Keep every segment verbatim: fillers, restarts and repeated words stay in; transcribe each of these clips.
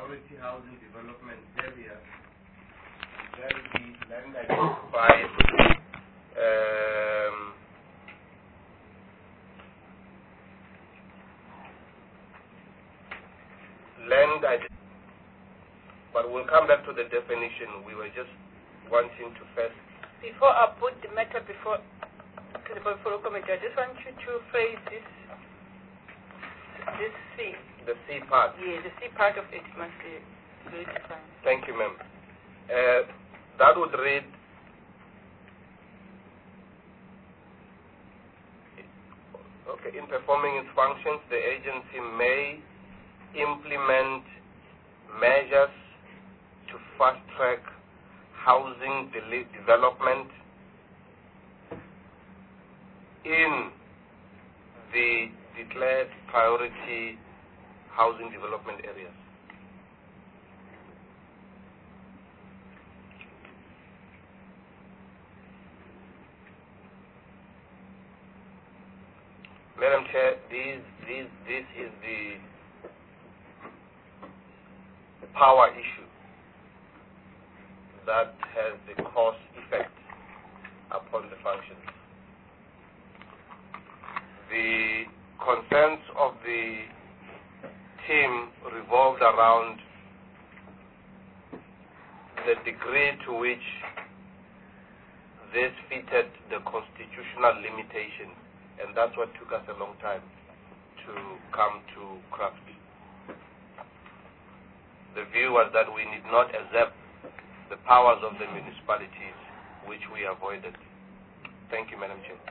priority housing development area, then the land identified um, land identified. But we'll come back to the definition. We were just wanting to first. Before I put the matter before to the portfolio committee, I just want you to phrase this this C. The C part. Yeah, the C part of it must be very defined. Thank you, ma'am. Uh, that would read, okay, in performing its functions, the agency may implement measures to fast-track housing de- development in the declared priority housing development areas. Madam Chair, these, these, this is the power issue that has the cause effect upon the functions. The concerns of the team revolved around the degree to which this fitted the constitutional limitations, and that's what took us a long time to come to craft. The view was that we need not accept the powers of the municipalities, which we avoided. Thank you, Madam Chair.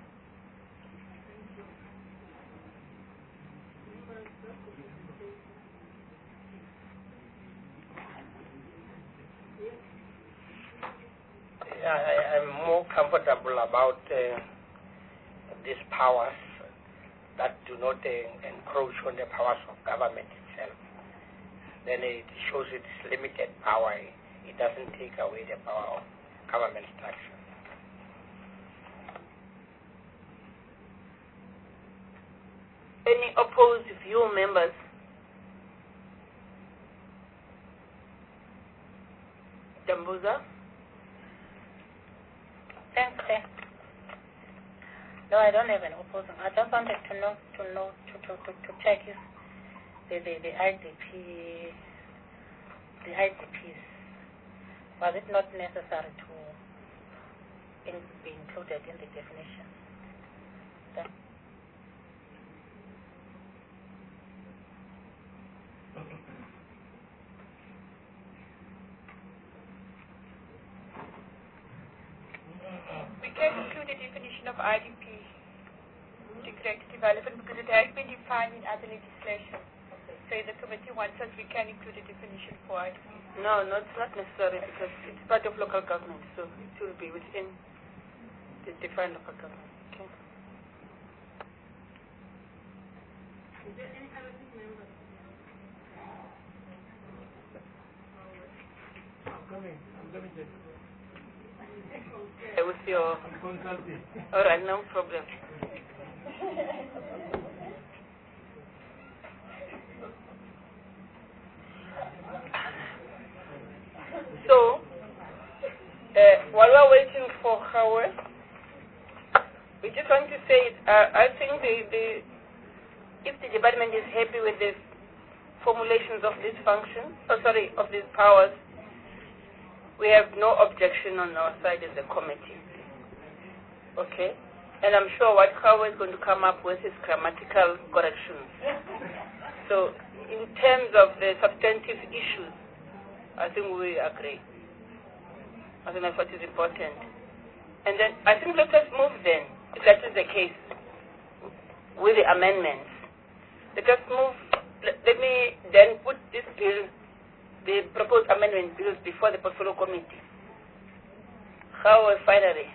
Yeah, I, I'm more comfortable about uh, these powers that do not uh, encroach on the powers of government itself. Then it shows its limited power. It doesn't take away the power of government structure. Any opposed view, members? Dambuza? Thanks, sir. No, I don't have an opposing. I just wanted to know, to know, to to to, to check if the the, the I D P, the I D Ps, was it not necessary to in, be included in the definition? That We can include a definition of I D P, integrated development, because it has been defined in other legislation. So if the committee wants us, we can include a definition for I D P. No, no, it's not necessary because it's part of local government, so it will be within the defined local government. Okay. Is there any other team member? I'm coming. I'm coming. With your, I'm consulting. all right, no problem. So, uh, while we're waiting for Howard, we just want to say, uh, I think the, the if the department is happy with the formulations of this function, oh sorry, of these powers, we have no objection on our side as a committee. Okay? And I'm sure what Howard is going to come up with is grammatical corrections. So, in terms of the substantive issues, I think we agree. I think that's what is important. And then, I think let us move then, if that is the case, with the amendments. Let us move, let, let me then put this bill, the proposed amendment bills before the portfolio committee. How finally?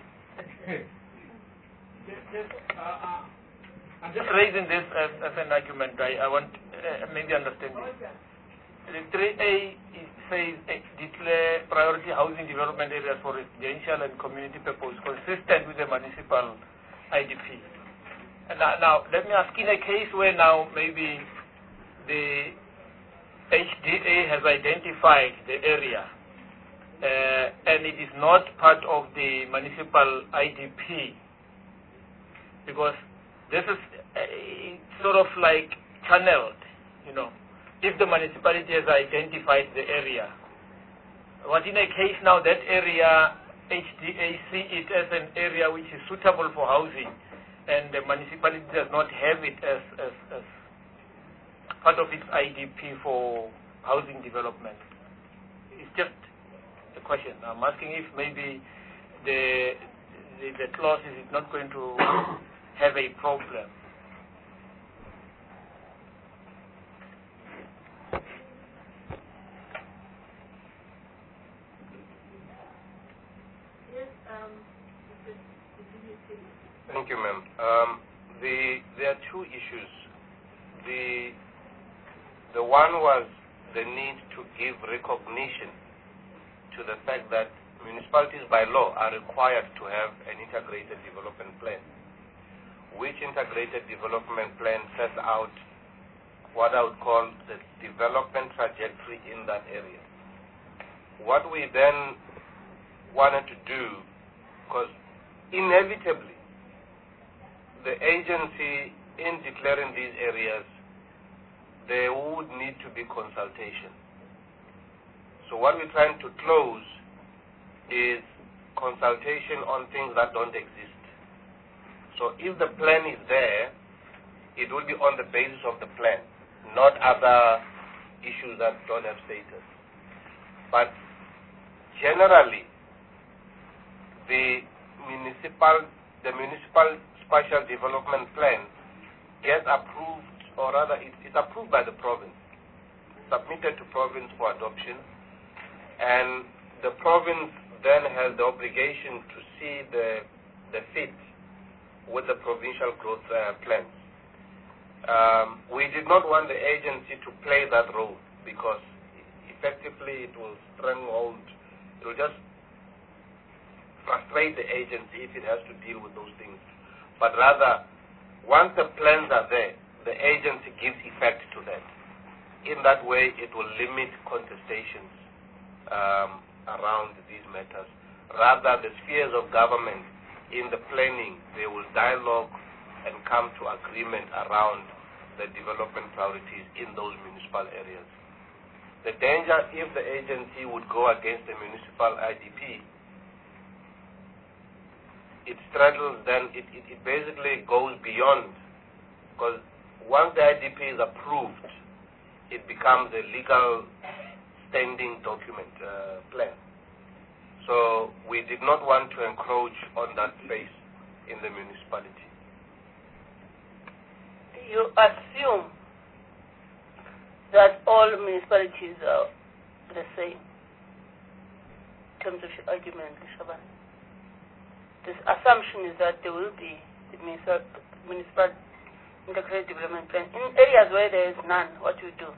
Uh, I'm just raising this as, as an argument. I, I want uh, maybe understand this. The three A says uh, declare priority housing development areas for residential and community purpose consistent with the municipal I D P. And now, now let me ask, in a case where now maybe the H D A has identified the area uh, and it is not part of the municipal I D P, because this is uh, sort of like channeled, you know. If the municipality has identified the area, but in a case now that area, H D A see it as an area which is suitable for housing, and the municipality does not have it as, as, as part of its I D P for housing development. It's just a question. I'm asking if maybe the, the, the clause is not going to have a problem. Thank you, ma'am. Um, the, there are two issues. The, the one was the need to give recognition to the fact that municipalities by law are required to have an integrated development plan, which integrated development plan sets out what I would call the development trajectory in that area. What we then wanted to do, because inevitably the agency in declaring these areas, there would need to be consultation. So what we're trying to close is consultation on things that don't exist. So if the plan is there, it will be on the basis of the plan, not other issues that don't have status. But generally, the municipal, the municipal spatial development plan gets approved, or rather it, it's approved by the province, submitted to province for adoption, and the province then has the obligation to see the, the fit with the provincial growth uh, plans. Um, we did not want the agency to play that role, because effectively it will stranglehold, it will just frustrate the agency if it has to deal with those things. But rather, once the plans are there, the agency gives effect to that. In that way, it will limit contestations um, around these matters. Rather, the spheres of government in the planning, they will dialogue and come to agreement around the development priorities in those municipal areas. The danger if the agency would go against the municipal I D P, it straddles, then it, it, it basically goes beyond, because once the I D P is approved, it becomes a legal standing document, uh, plan. So we did not want to encroach on that space in the municipality. You assume that all municipalities are the same in terms of your argument, Shaban. The assumption is that there will be the municipal, municipal integrated development plan. In areas where there is none, what do you do?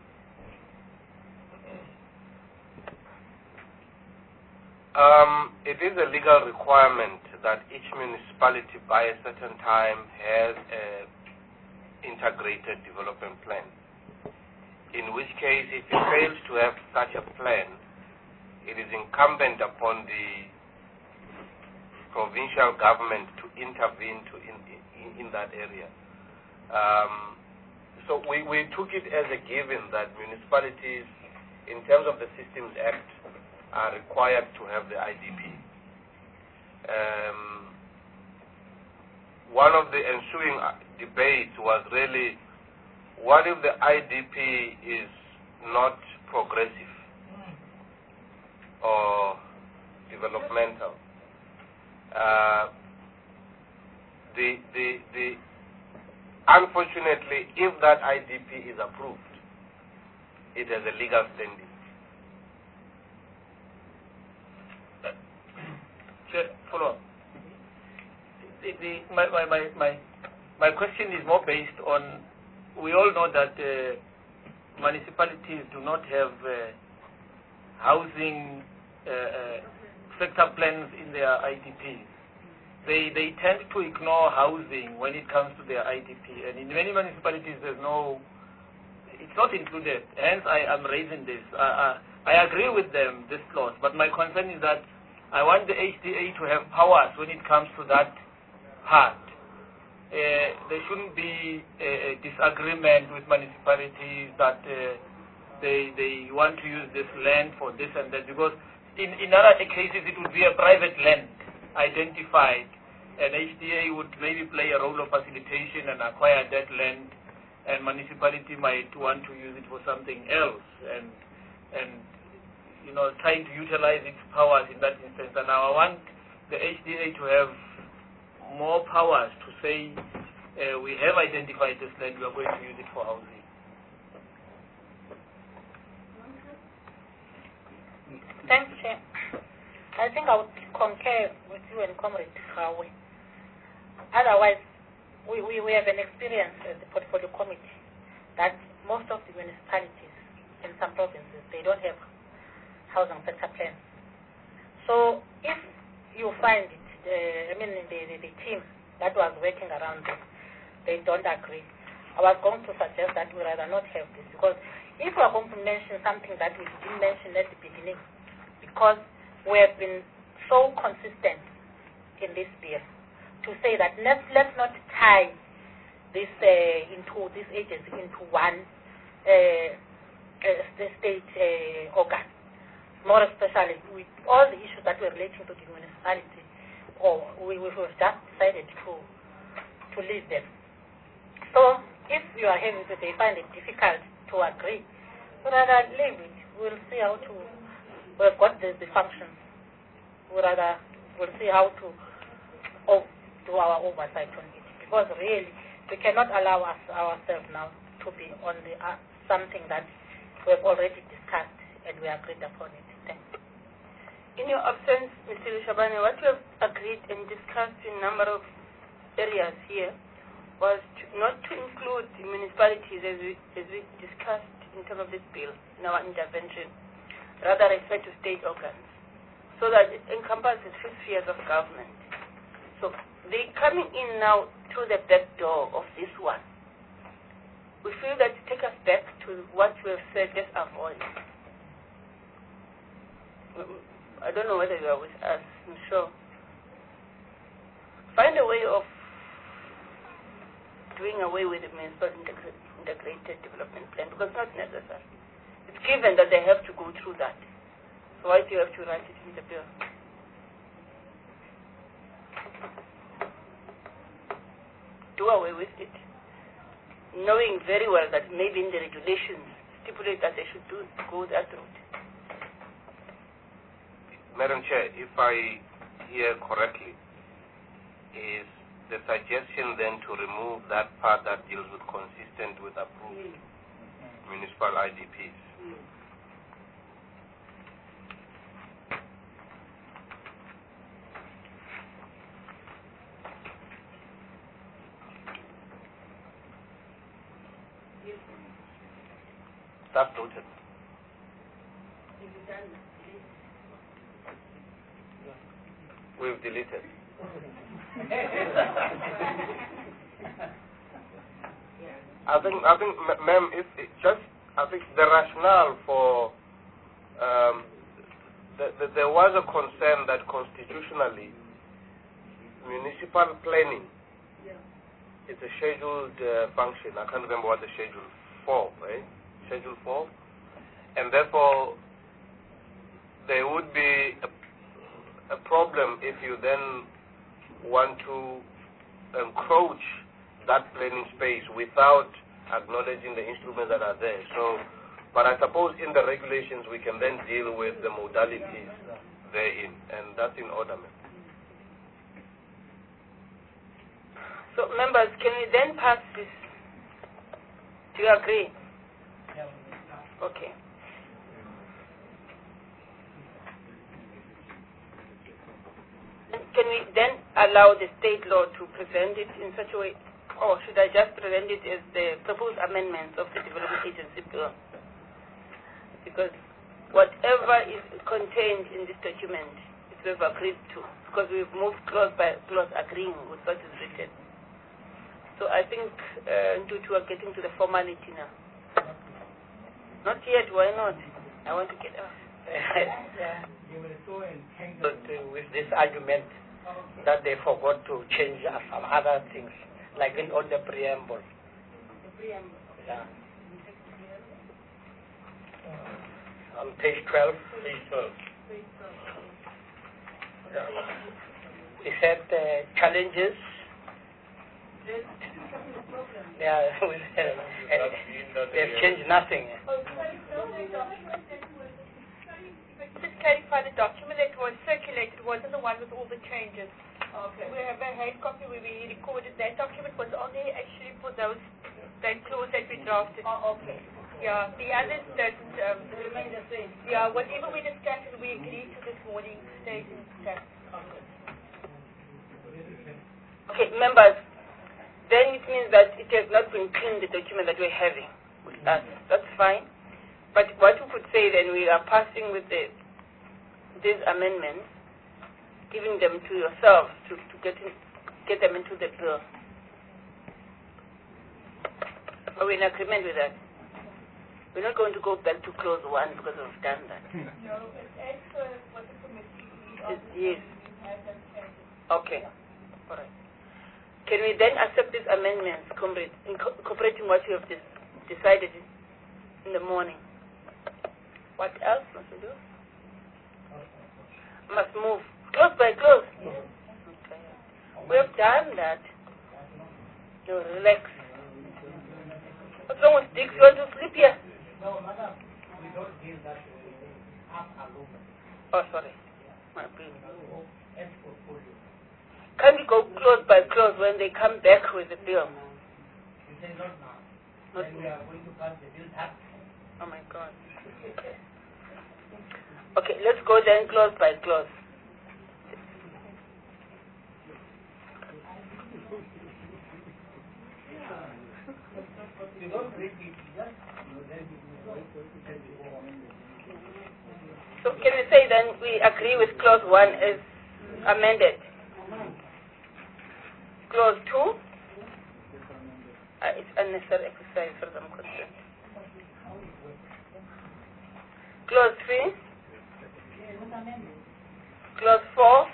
Um, it is a legal requirement that each municipality by a certain time has an integrated development plan. In which case, if it fails to have such a plan, it is incumbent upon the provincial government to intervene to in, in, in that area. Um, so we, we took it as a given that municipalities, in terms of the Systems Act, are required to have the I D P. Um, one of the ensuing debates was really, what if the I D P is not progressive or developmental? Uh, the, the, the, unfortunately, if that I D P is approved, it has a legal standing. Sure, follow up. The, the, my, my, my, my, my question is more based on, we all know that uh, municipalities do not have uh, housing uh, uh, sector plans in their I D P. They, they tend to ignore housing when it comes to their I D P. And in many municipalities, there's no it's not included. Hence, I am raising this. Uh, uh, I agree with them, this clause, but my concern is that I want the H D A to have powers when it comes to that part. Uh, there shouldn't be a, a disagreement with municipalities that uh, they they want to use this land for this and that, because in, in other cases it would be a private land identified, and H D A would maybe play a role of facilitation and acquire that land, and municipality might want to use it for something else, and and you know, trying to utilize its powers in that instance. And now I want the H D A to have more powers to say, uh, we have identified this land, we are going to use it for housing. Thanks, Chair. I think I would concur with you and Comrade Hawe. Otherwise, we, we, we have an experience as the Portfolio Committee that most of the municipalities in some provinces, they don't have housing sector plans. So if you find it, uh, I mean the, the, the team that was working around this, they don't agree, I was going to suggest that we rather not have this, because if we are going to mention something that we didn't mention at the beginning, because we have been so consistent in this bill to say that let's, let's not tie this uh, into this agency into one uh, uh, state uh, organ. More especially with all the issues that were relating to the municipality, or we, we have just decided to to leave them. So if you are having to, they find it difficult to agree, we rather leave it. We'll see how to, we've got the, the functions. We rather, we'll see how to oh, do our oversight on it. Because really, we cannot allow us ourselves now to be on the uh, something that we've already discussed and we agreed upon it. Thanks. In your absence, Mister Shabane, what you have agreed and discussed in a number of areas here was to, not to include the municipalities as we, as we discussed in terms of this bill in our intervention, rather refer to state organs, so that it encompasses three spheres of government. So they coming in now through the back door of this one. We feel that take us back to what we have said, let's avoid. I don't know whether you are with us, I'm sure. Find a way of doing away with the municipal integrated development plan, because it's not necessary. It's given that they have to go through that. So why do you have to write it in the bill? Do away with it, knowing very well that maybe in the regulations stipulate that they should do go that route. Madam Chair, if I hear correctly, is the suggestion then to remove that part that deals with consistent with approved mm. municipal I D Ps? Mm. That's noted. We've deleted. I think, I think, ma'am, if it just, I think the rationale for, um, the, the, there was a concern that constitutionally, municipal planning is a scheduled uh, function. I can't remember what the schedule for, right? Schedule four, and therefore there would be a, a problem if you then want to encroach that planning space without acknowledging the instruments that are there. So, but I suppose in the regulations we can then deal with the modalities therein, and that's in order, ma'am. So, members, can we then pass this? Do you agree? Okay. Can we then allow the state law to present it in such a way, or should I just present it as the proposed amendments of the Development Agency Bill? Because whatever is contained in this document is we've agreed to, because we've moved clause by clause agreeing with what is written. So I think uh, we are getting to the formality now. Not yet, why not? I want to get out. Yeah. But uh, with this argument that they forgot to change uh, some other things, like in on the preamble. The preamble. Yeah. On page twelve. Page twelve. Yeah. We said uh, challenges. Yeah, we said, uh, they've changed nothing. Just clarify the document that was circulated wasn't the one with all the changes. Okay. We have a hard copy where we recorded that document was only actually for those that clause that we drafted. Oh, okay. Yeah, the others doesn't. Um, They remain the same. yeah, whatever we discussed, we agreed to this morning stays intact. Okay, members. Then it means that it has not been cleaned, the document that we're having with us. That's fine. But what we could say then, we are passing with the, these amendments, giving them to yourselves to, to get, in, get them into the bill. Are we in agreement with that? We're not going to go back to clause one because we've done that. No, it's as per what the committee It- yes. has them changes. Okay. All right. Can we then accept these amendments, comrade, inco- incorporating what you have de- decided in the morning? What else must we do? Must move close by close. Okay. We have done that. No, relax. What's wrong with Dick? You want to sleep here? No, madam, we don't give that up alone. Oh, sorry. My brain. As portfolio. Can we go close by close when they come back with the bill? You say not now. Not Then we are going to pass the bill up. Oh my God. Okay, let's go then close by close. You don't read it, just So can we say then we agree with clause one is amended? Clause two, uh, it's unnecessary exercise for them concerned. Clause three, clause four,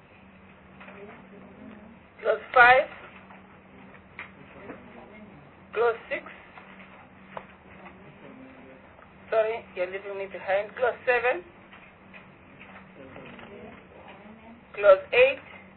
clause five, clause six, sorry, you're leaving me behind, clause seven, clause eight,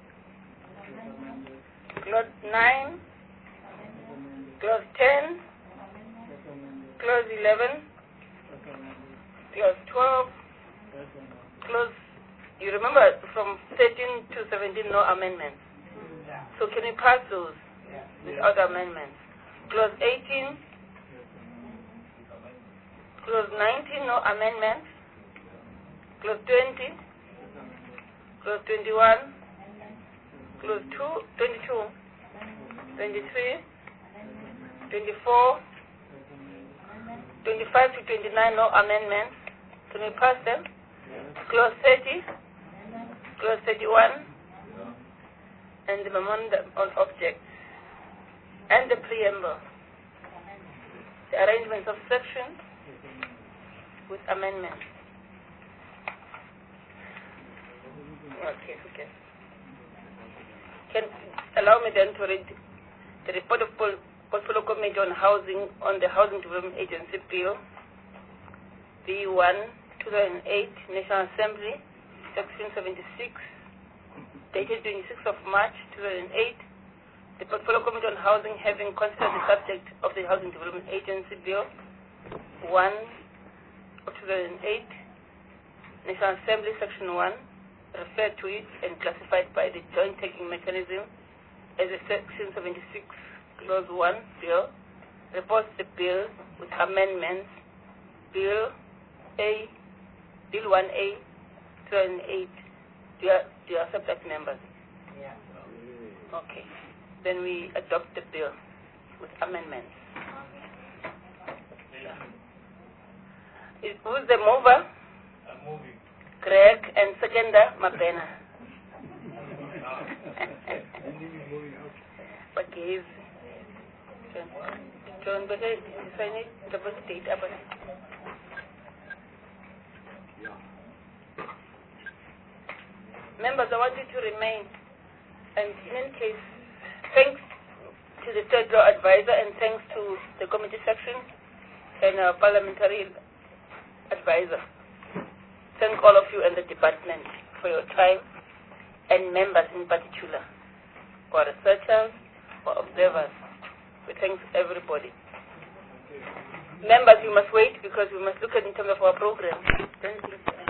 clause nine, clause ten, clause eleven, clause twelve, clause, you remember from thirteen to seventeen, no amendments. So can we pass those without amendments? Clause eighteen, clause nineteen, no amendments. Clause twenty, clause twenty-one, clause two, twenty-two, twenty-three, twenty-four, twenty-five to twenty-nine, no amendments. Can we pass them? Clause thirty, clause thirty-one, and the memorandum on objects, and the preamble. The arrangements of sections with amendments. Okay, okay. Can allow me then to read the report of Pol- Portfolio Committee on Housing on the Housing Development Agency Bill B one two thousand eight, National Assembly, Section seventy-six, dated twenty-sixth of March two thousand eight. The Portfolio Committee on Housing, having considered the subject of the Housing Development Agency Bill one of two thousand eight, National Assembly, Section one, referred to it and classified by the joint taking mechanism as a Section seventy-six, Clause one bill, reports the bill with amendments, Bill A, Bill one A, two thousand eight. Do you, do you accept that, members? Yeah. Okay. Then we adopt the bill with amendments. Is, who's the mover? I'm moving. Greg, and seconder, Mabena. But he's John, John, but sign it, double state, members, I want you to remain. And in any case, thanks to the third law advisor and thanks to the committee section and our parliamentary advisor. Thank all of you and the department for your time, and members in particular, for researchers, for observers. We thank everybody. Members, you must wait because we must look at in terms of our program. Thank you.